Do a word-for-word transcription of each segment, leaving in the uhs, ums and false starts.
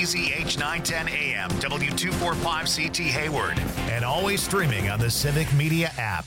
Z H nine ten A M, W two forty-five C T Hayward, and always streaming on the Civic Media app.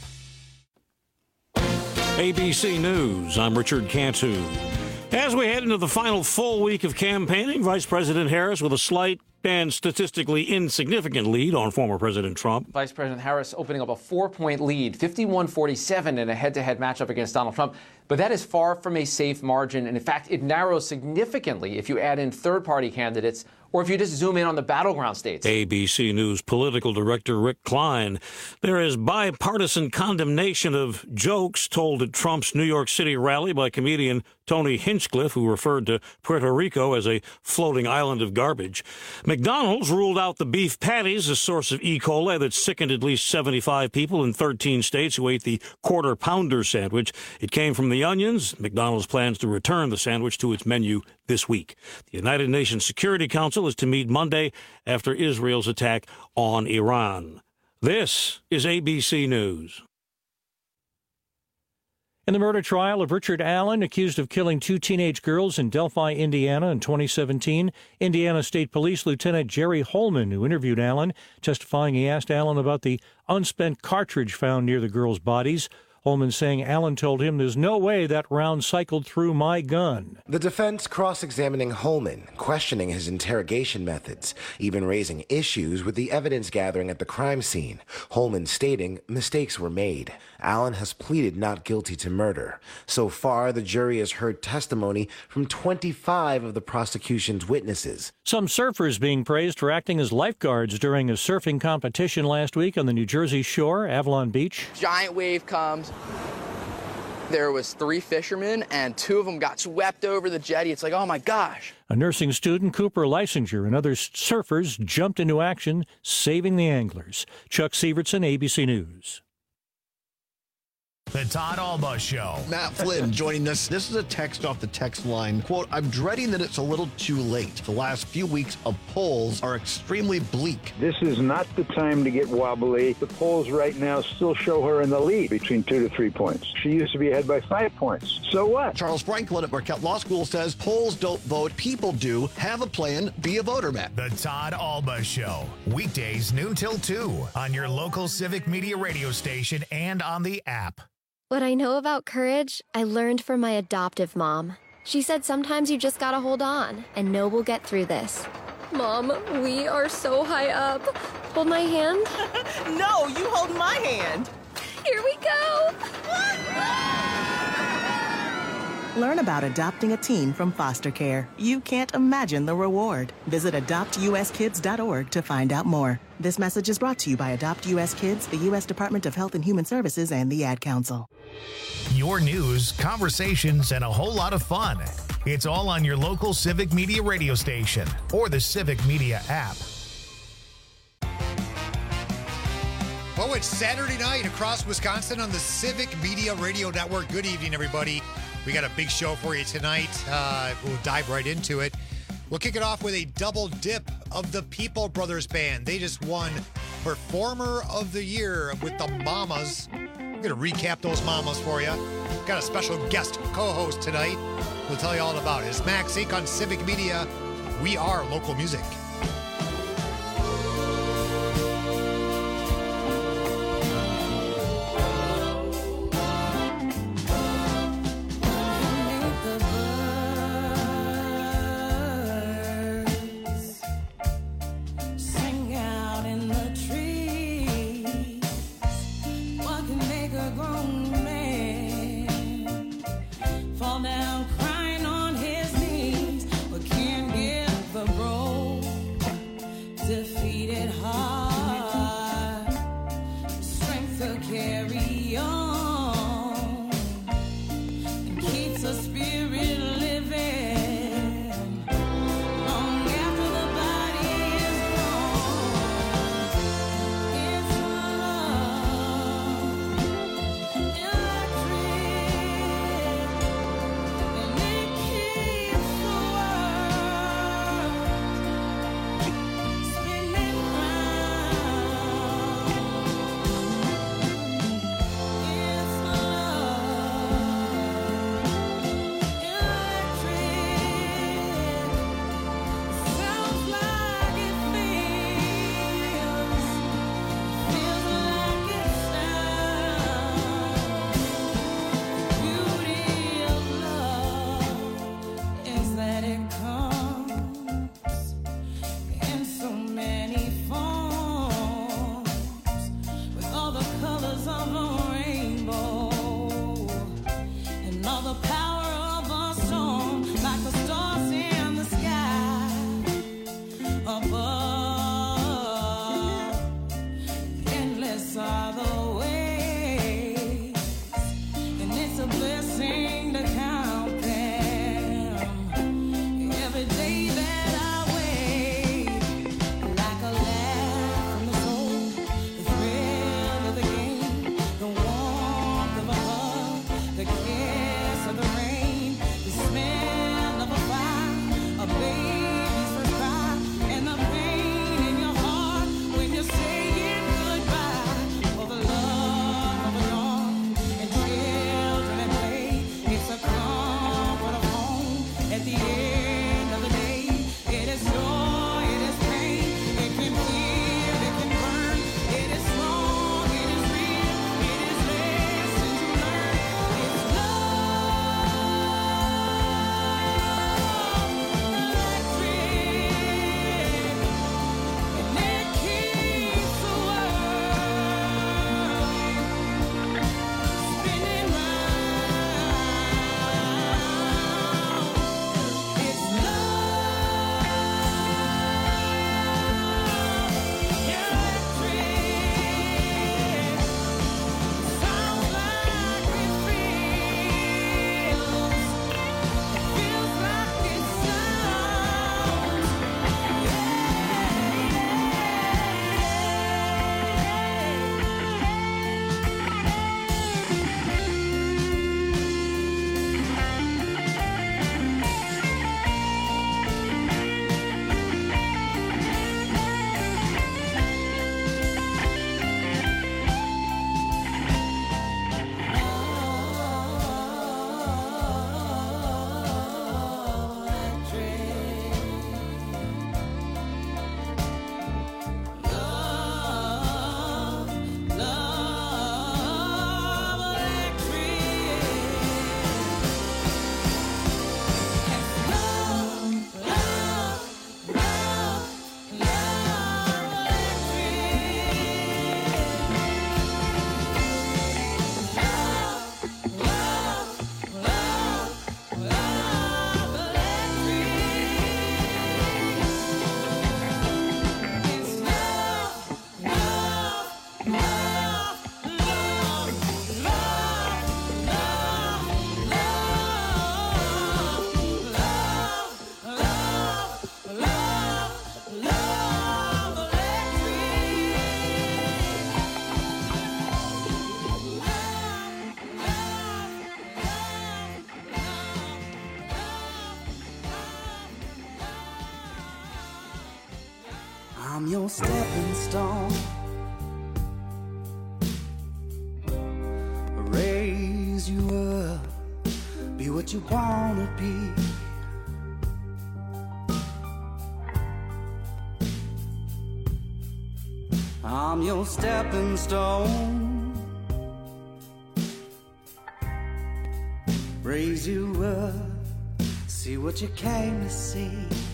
A B C News, I'm Richard Cantu. As we head into the final full week of campaigning, Vice President Harris with a slight and statistically insignificant lead on former President Trump. Vice President Harris opening up a four-point lead, fifty-one forty-seven in a head-to-head matchup against Donald Trump. But that is far from a safe margin. And in fact, it narrows significantly if you add in third-party candidates or if you just zoom in on the battleground states. A B C News political director Rick Klein. There is bipartisan condemnation of jokes told at Trump's New York City rally by comedian Tony Hinchcliffe, who referred to Puerto Rico as a floating island of garbage. McDonald's ruled out the beef patties, a source of E. coli that sickened at least seventy-five people in thirteen states who ate the quarter pounder sandwich. It came from the onions. McDonald's plans to return the sandwich to its menu this week. The United Nations Security Council is to meet Monday after Israel's attack on Iran. This is A B C News. In the murder trial of Richard Allen, accused of killing two teenage girls in Delphi, Indiana in twenty seventeen, Indiana State Police Lieutenant Jerry Holman, who interviewed Allen, testifying he asked Allen about the unspent cartridge found near the girls' bodies. Holman saying Allen told him there's no way that round cycled through my gun. The defense cross-examining Holman, questioning his interrogation methods, even raising issues with the evidence gathering at the crime scene. Holman stating mistakes were made. Allen has pleaded not guilty to murder. So far, the jury has heard testimony from twenty-five of the prosecution's witnesses. Some surfers being praised for acting as lifeguards during a surfing competition last week on the New Jersey shore, Avalon Beach. Giant wave comes. There was three fishermen, and two of them got swept over the jetty. It's like, oh, my gosh. A nursing student, Cooper Lysinger, and other surfers jumped into action, saving the anglers. Chuck Sievertson, A B C News. The Todd Alba Show. Matt Flynn joining us. This is a text off the text line. Quote, I'm dreading that it's a little too late. The last few weeks of polls are extremely bleak. This is not the time to get wobbly. The polls right now still show her in the lead between two to three points. She used to be ahead by five points. So what? Charles Franklin at Marquette Law School says polls don't vote, people do. Have a plan, be a voter, Matt. The Todd Alba Show. Weekdays noon till two on your local Civic Media radio station and on the app. What I know about courage, I learned from my adoptive mom. She said sometimes you just gotta hold on and know we'll get through this. Mom, we are so high up. Hold my hand. No, you hold my hand. Here we go. Learn about adopting a teen from foster care. You can't imagine the reward. Visit adopt u s kids dot org to find out more. This message is brought to you by Adopt U S Kids, the U S Department of Health and Human Services, and the Ad Council. Your news, conversations, and a whole lot of fun. It's all on your local Civic Media radio station or the Civic Media app. Oh, it's Saturday night across Wisconsin on the Civic Media Radio Network. Good evening, everybody. We got a big show for you tonight. Uh, we'll dive right into it. We'll kick it off with a double dip of the People Brothers Band. They just won Performer of the Year with the Mamas. I'm going to recap those Mamas for you. Got a special guest co-host tonight. We'll tell you all about it. It's Max Zeke on Civic Media. We are local music. Fall down crying on his knees, but can't get the road. I'm your stepping stone. Raise you up, be what you wanna be. I'm your stepping stone. Raise you up, see what you came to see.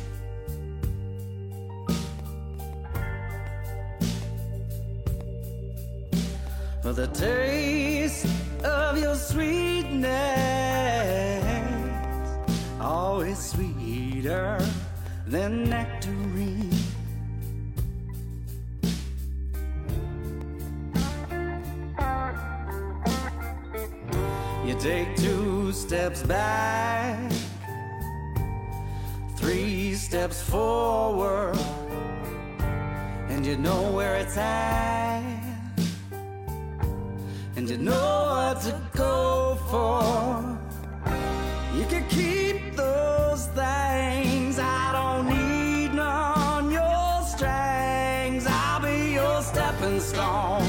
For the taste of your sweetness, always sweeter than nectarine. You take two steps back, three steps forward, and you know where it's at, and you know what to go for. You can keep those things, I don't need none, your strings, I'll be your stepping stone.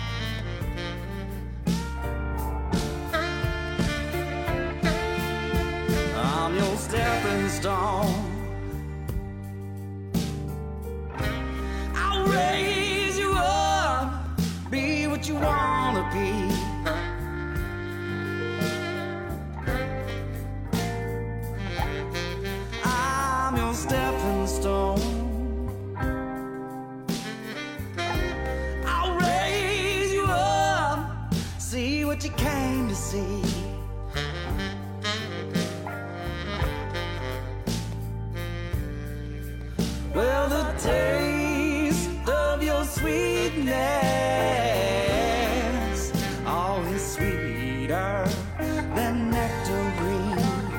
I'm your stepping stone. I'll raise you up, be what you wanna be. I'm your stepping stone. I'll raise you up, see what you came to see. Well, the taste of your sweetness, always sweeter than nectarine.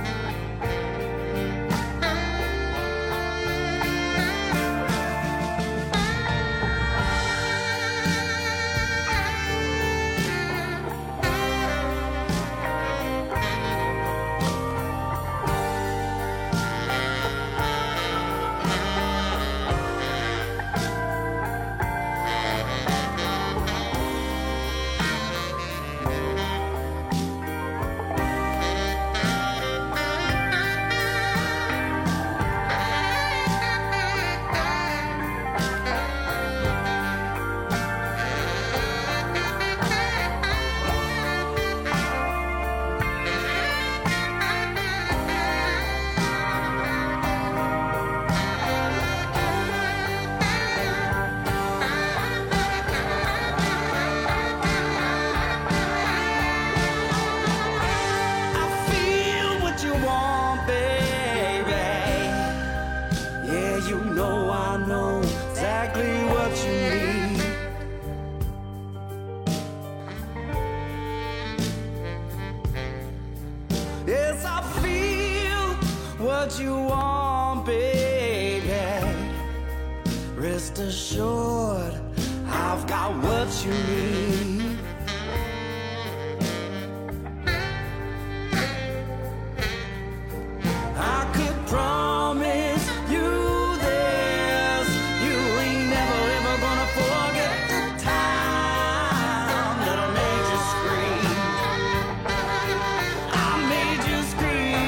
What you want, baby. Rest assured, I've got what you need. I could promise you this, you ain't never ever gonna forget the time that I made you scream. I made you scream.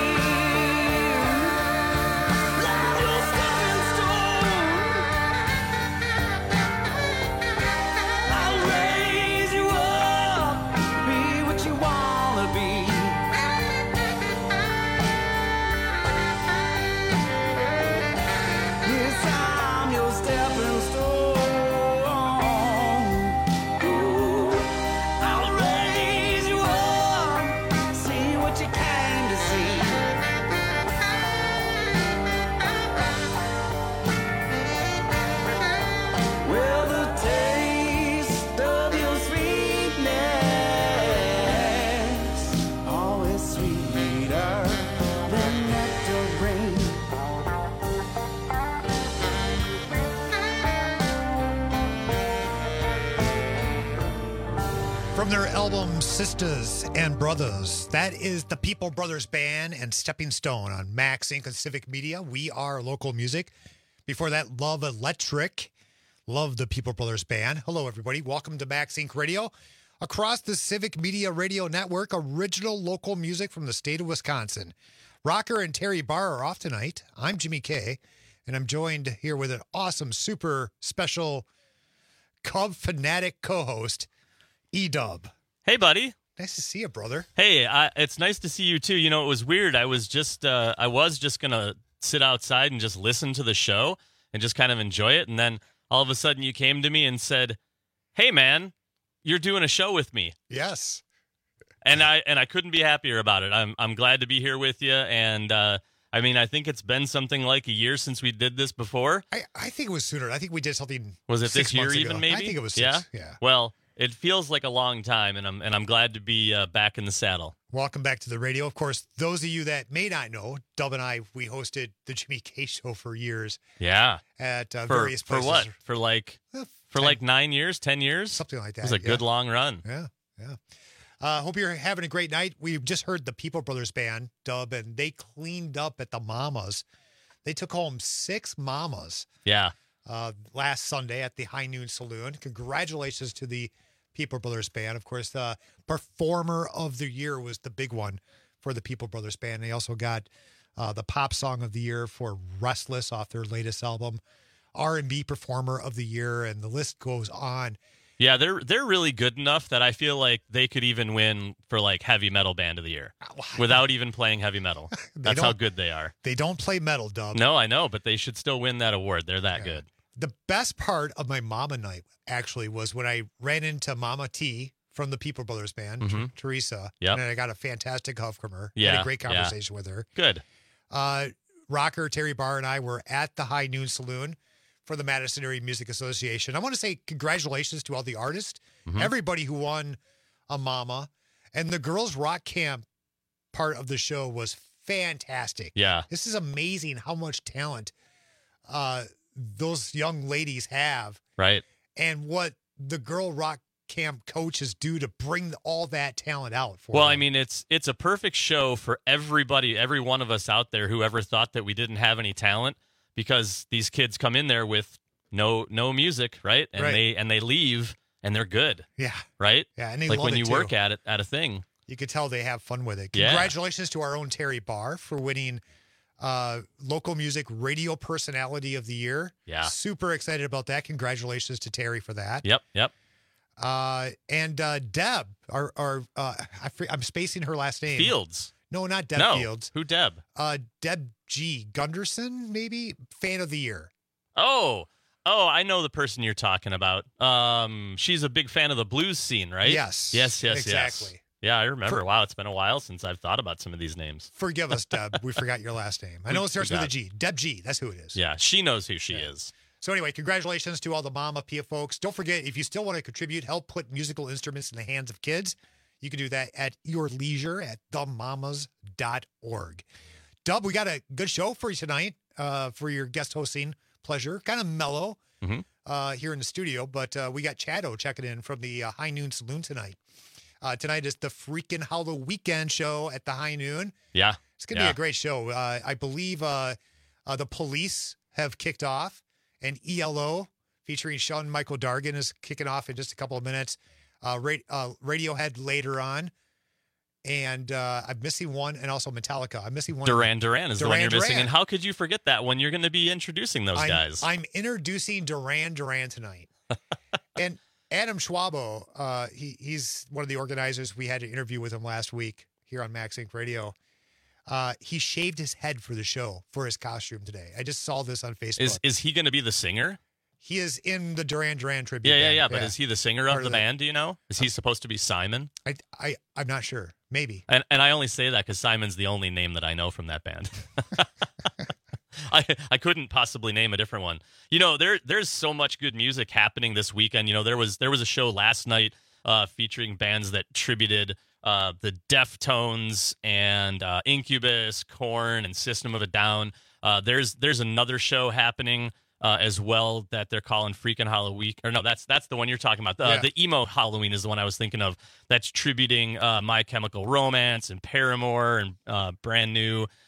From their album Sisters and Brothers, that is the People Brothers Band and Stepping Stone on Max Inc and Civic Media. We are local music. Before that, Love Electric. Love the People Brothers Band. Hello, everybody. Welcome to Max Inc Radio. Across the Civic Media Radio Network, original local music from the state of Wisconsin. Rocker and Terry Barr are off tonight. I'm Jimmy K, and I'm joined here with an awesome, super special Cub fanatic co-host, E-Dub. Hey, buddy. Nice to see you, brother. Hey, I, it's nice to see you, too. You know, it was weird. I was just, uh, I was just going to sit outside and just listen to the show and just kind of enjoy it. And then all of a sudden you came to me and said, hey, man, you're doing a show with me. Yes. And I and I couldn't be happier about it. I'm I'm glad to be here with you. And, uh, I mean, I think it's been something like a year since we did this before. I, I think it was sooner. I think we did something Was it six this year months even, ago. maybe? I think it was six. Yeah? Yeah. Well, it feels like a long time, and I'm and I'm glad to be uh, back in the saddle. Welcome back to the radio. Of course, those of you that may not know, Dub and I, we hosted the Jimmy K Show for years. Yeah. At uh, for, various places. For what? For like Uh, for ten, like nine years, ten years? something like that. It was a yeah. good long run. Yeah, yeah. Uh, hope you're having a great night. We just heard the People Brothers Band, Dub, and they cleaned up at the Mamas. They took home six Mamas. Yeah. Uh, last Sunday at the High Noon Saloon. Congratulations to the People Brothers Band. Of course, the Performer of the Year was the big one for the People Brothers Band. They also got uh, the Pop Song of the Year for Restless off their latest album, R and B Performer of the Year, and the list goes on. Yeah, they're they're really good enough that I feel like they could even win for like Heavy Metal Band of the Year without even playing heavy metal. That's how good they are. They don't play metal, Dub. No, I know, but they should still win that award. They're that yeah. good. The best part of my Mama night actually was when I ran into Mama T from the People Brothers Band, mm-hmm. Teresa, yep. and I got a fantastic hug from her. Yeah, had a great conversation yeah. with her. Good. Uh, Rocker, Terry Barr, and I were at the High Noon Saloon for the Madison Area Music Association. I want to say congratulations to all the artists, mm-hmm. everybody who won a Mama, and the Girls Rock Camp part of the show was fantastic. Yeah. This is amazing how much talent uh, those young ladies have. Right. And what the Girl Rock Camp coaches do to bring all that talent out for well them. I mean it's it's a perfect show for everybody, every one of us out there who ever thought that we didn't have any talent, because these kids come in there with no no music, right? And right. they and they leave and they're good. Yeah. Right? Yeah, and they like love when it you too. work at it at a thing. You could tell they have fun with it. Yeah. Congratulations to our own Terry Barr for winning uh, Local Music Radio Personality of the Year. Yeah. Super excited about that. Congratulations to Terry for that. Yep, yep. Uh, and uh, Deb, our, our uh, I, I'm spacing her last name. Fields. No, not Deb no. Fields. Who Deb? Uh, Deb G. Gunderson, maybe? Fan of the Year. Oh, oh, I know the person you're talking about. Um, she's a big fan of the blues scene, right? Yes. Yes, yes, exactly. yes. Yeah, I remember. For, wow, it's been a while since I've thought about some of these names. Forgive us, Deb. We forgot your last name. I know it starts with a G. Deb G. That's who it is. Yeah, she knows who she yeah. is. So anyway, congratulations to all the Mama Pia folks. Don't forget, if you still want to contribute, help put musical instruments in the hands of kids, you can do that at your leisure at the mamas dot org. Dub, we got a good show for you tonight uh, for your guest hosting pleasure. Kind of mellow mm-hmm. uh, here in the studio, but uh, we got Chado checking in from the uh, High Noon Saloon tonight. Uh, tonight is the freaking Halloween weekend show at the High Noon. Yeah. It's going to yeah. be a great show. Uh, I believe uh, uh, the Police have kicked off, and E L O featuring Sean Michael Dargan is kicking off in just a couple of minutes. Uh, ra- uh, Radiohead later on. And uh, I'm missing one, and also Metallica. I'm missing one. Duran Duran is Duran the one you're Duran. missing. And how could you forget that when you're going to be introducing those I'm, guys? I'm introducing Duran Duran tonight. And Adam Schwabo, uh, he he's one of the organizers. We had an interview with him last week here on Max Inc Radio. Uh, he shaved his head for the show for his costume today. I just saw this on Facebook. Is is he going to be the singer? He is in the Duran Duran tribute. Yeah, yeah, band. yeah. But is he the singer Part of the of band? Do you know? Is he supposed to be Simon? I, I, I'm not sure. Maybe. And and I only say that because Simon's the only name that I know from that band. I I couldn't possibly name a different one. You know, there there's so much good music happening this weekend. You know, there was there was a show last night uh, featuring bands that tributed uh, the Deftones and uh, Incubus, Korn, and System of a Down. Uh, there's there's another show happening uh, as well that they're calling Freakin' Halloween. Or no, that's that's the one you're talking about. Uh, Yeah. The Emo Halloween is the one I was thinking of. That's tributing uh, My Chemical Romance and Paramore and uh, Brand New.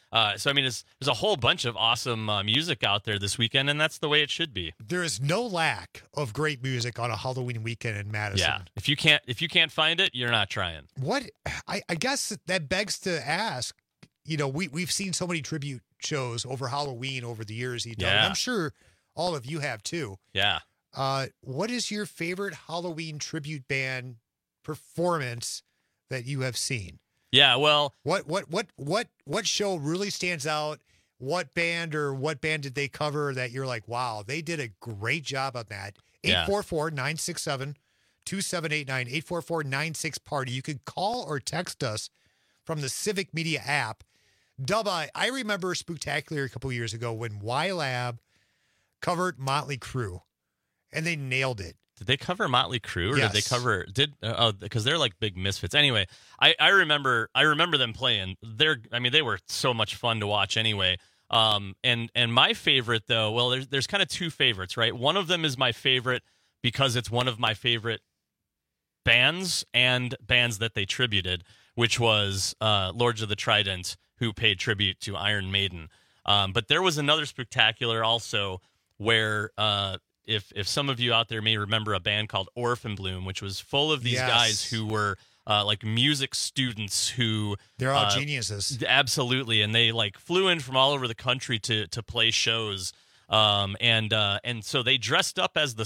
Uh, so I mean, it's, there's a whole bunch of awesome uh, music out there this weekend, and that's the way it should be. There is no lack of great music on a Halloween weekend in Madison. Yeah, if you can't if you can't find it, you're not trying. What I, I guess that begs to ask. You know, we we've seen so many tribute shows over Halloween over the years. You know, Yeah. and I'm sure all of you have too. Yeah. Uh, what is your favorite Halloween tribute band performance that you have seen? Yeah, well, What what what what what show really stands out? What band or what band did they cover that you're like, wow, they did a great job on that? Yeah. eight four four, nine six seven, two seven eight nine, eight four four, nine six party. You can call or text us from the Civic Media app. Dubba, I remember Spooktacular a couple years ago when Y-Lab covered Motley Crue, and they nailed it. Did they cover Motley Crue, or Yes. did they cover did uh, oh because they're like big misfits. Anyway, I, I remember I remember them playing. They're I mean they were so much fun to watch anyway. Um and and my favorite though, well there's there's kind of two favorites, right? One of them is my favorite because it's one of my favorite bands and bands that they tributed, which was uh, Lords of the Trident, who paid tribute to Iron Maiden. Um, but there was another Spooktacular also where uh, if if some of you out there may remember a band called Orphan Bloom, which was full of these Yes. guys who were uh, like music students who They're all uh, geniuses. absolutely, and they like flew in from all over the country to to play shows. Um, and uh, and so they dressed up as the